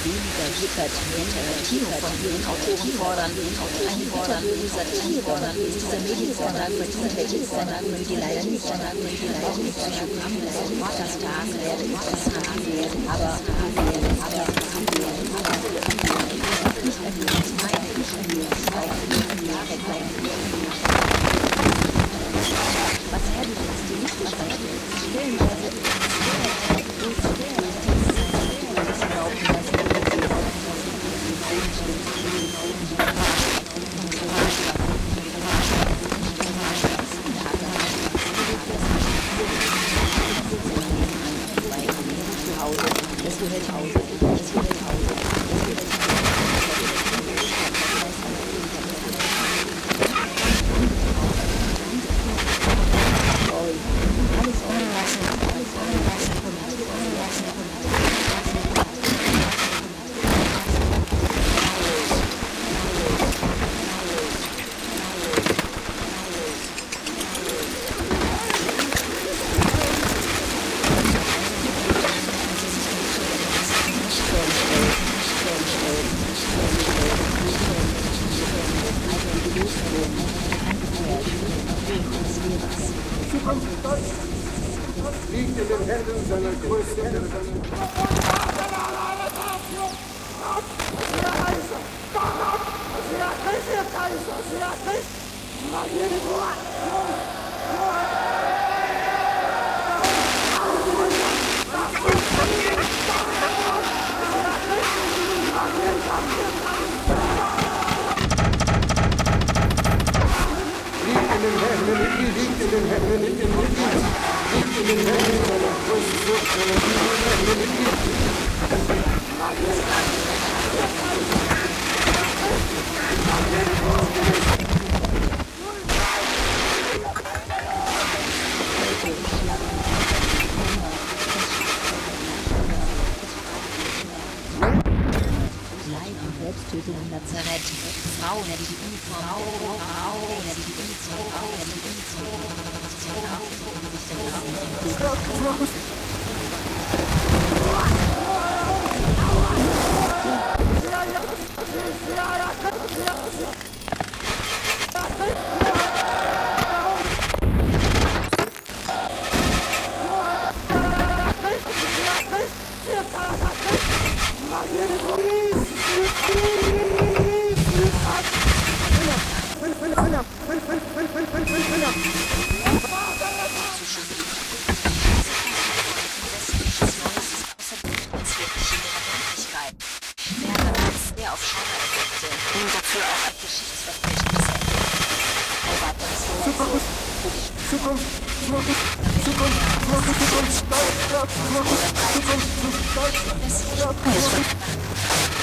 weniger wickert, Kino von ihren Autoren fordern, eine bitterböse Satire, dieser Medienskandal verdient hätte, die leider nicht, auch die Psychogramme des Vaterstars werde ich das haben werden, aber was Herr die nicht verstanden, stellenweise liegt in den Händen seiner größten Selbsttötung im Lazarett. Frauen, die die Uniform, Frauen, die die Uniform, auf Schauereffekte und dafür auch ein Geschichtsverständnis. Zukunft.